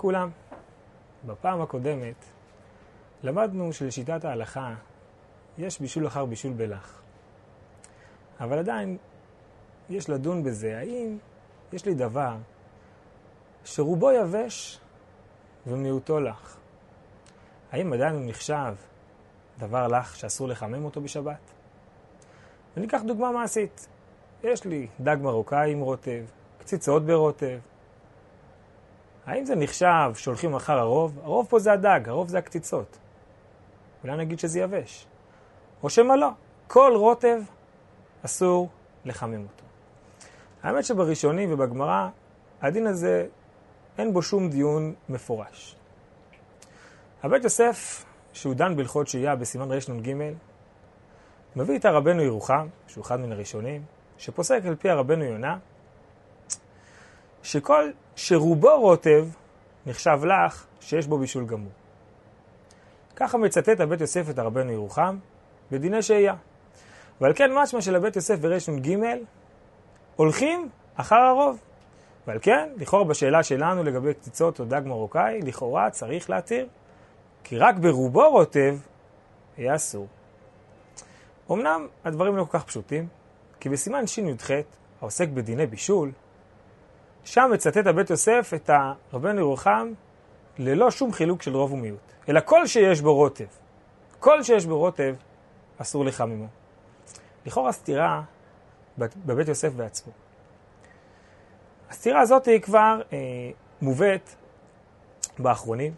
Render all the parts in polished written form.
לכולם. בפעם הקודמת למדנו שלשיטת ההלכה יש בישול אחר בישול בלח. אבל עדיין יש לדון בזה, האם יש לי דבר שרובו יבש ומיעוטו לח. האם עדיין הוא נחשב דבר לח שאסור לחמם אותו בשבת? וניקח דוגמה מעשית. יש לי דג מרוקאי עם רוטב, קציצות ברוטב. האם זה נחשב שהולכים אחר הרוב? הרוב פה זה הדג, הרוב זה הקציצות. אולי נגיד שזה יבש. או שמה לא, כל רוטב אסור לחמם אותו. האמת שבראשונים ובגמרא, הדין הזה אין בו שום דיון מפורש. הבית יוסף, שהוא דן בהלכות שהייה בסימן רנ"ג, מביא את הרבנו ירוחם, שהוא אחד מן הראשונים, שפוסק על פי הרבנו יונה, שרובו רוטב נחשב לח שיש בו בישול גמור. ככה מצטט הבית יוסף את הרבנו ירוחם בדיני שהייה. ועל כן משמע של הבית יוסף ברנ"ג הולכים אחר הרוב. ועל כן, לכאורה בשאלה שלנו לגבי קציצות או דג מרוקאי, לכאורה צריך להתיר. כי רק ברובו רוטב יהיה אסור. אמנם הדברים לא כל כך פשוטים, כי בסימן שי"ח, העוסק בדיני בישול, שם מצטט הבית יוסף את הרבנו ירוחם ללא שום חילוק של רוב ומיעוט. אלא כל שיש בו רוטב, כל שיש בו רוטב, אסור לחממו. לכאורה סתירה בבית יוסף בעצמו. הסתירה הזאת היא כבר מובאת באחרונים,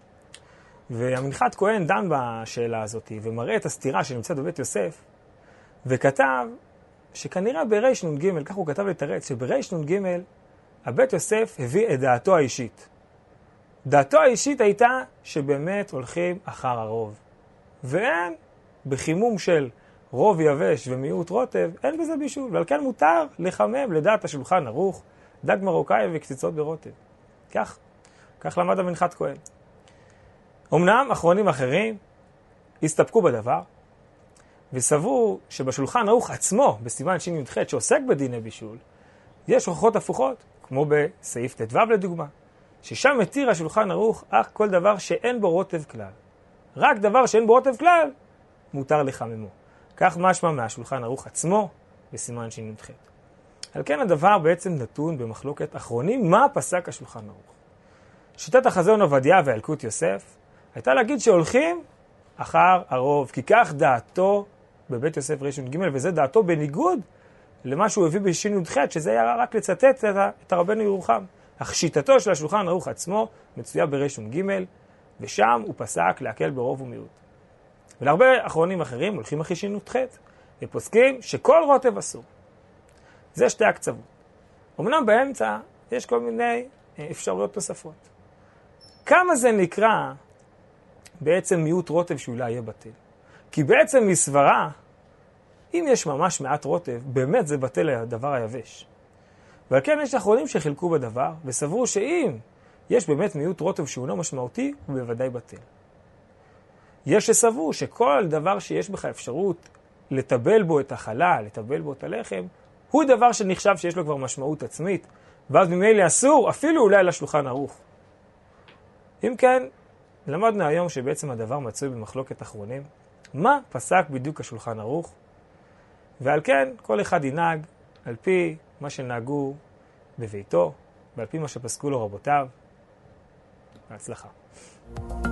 והמנחת כהן דן בשאלה הזאת ומראה את הסתירה שנמצאת בבית יוסף, וכתב שכנראה ברנ"ג, כך הוא כתב לתרץ, שברנ"ג הבית יוסף הביא את דעתו האישית. דעתו האישית הייתה שבאמת הולכים אחר הרוב. ואין בחימום של רוב יבש ומיעוט רוטב, אין בזה בישול. ועל כן מותר לחמם לדעת השולחן ערוך, דג מרוקאי וקציצות ברוטב. כך למד המנחת כהן. אמנם אחרונים אחרים הסתפקו בדבר, וסברו שבשולחן ערוך עצמו, בסימן שי"ח שעוסק בדיני בישול, יש הוכחות הפוכות, כמו בסעיף ט"ו לדוגמה, ששם מתיר השולחן ערוך אך כל דבר שאין בו רוטב כלל. רק דבר שאין בו רוטב כלל, מותר לחממו. כך משמע מהשולחן ערוך עצמו, בסימן שי"ח. על כן הדבר בעצם נתון במחלוקת אחרונים, מה פסק השולחן ערוך. שיטת החזון עובדיה ואלקוט יוסף, הייתה להגיד שהולכים אחר הרוב, כי כך דעתו בבית יוסף רנ"ג, וזה דעתו בניגוד למה שהוא הביא בשי"ח, שזה היה רק לצטט את הרבנו ירוחם. אך שיטתו של השולחן ערוך עצמו מצויה ברנ"ג, ושם הוא פסק להקל ברוב ומיעוט. ולהרבה אחרונים אחרים הולכים אחרי שי"ח, ופוסקים שכל רוטב אסור. זה שתי הקצוות. אמנם באמצע יש כל מיני אפשרויות נוספות. כמה זה נקרא בעצם מיעוט רוטב שאולי יהיה בטל? כי בעצם מסברה, אם יש ממש מעט רוטב, באמת זה בטל הדבר היבש. ועל כן יש אחרונים שחילקו בדבר, וסברו שאם יש באמת מיעוט רוטב שהוא לא משמעותי, הוא בוודאי בטל. יש שסברו שכל דבר שיש בך אפשרות לטבל בו את החלה, לטבל בו את הלחם, הוא דבר שנחשב שיש לו כבר משמעות עצמית, ואז ממילא אסור, אפילו אולי לשולחן ערוך. אם כן, למדנו היום שבעצם הדבר מצוי במחלוקת אחרונים, מה פסק בדיוק השולחן ערוך, ועל כן כל אחד ינהג על פי מה שנהגו בביתו, ועל פי מה שפסקו לו רבותיו. בהצלחה.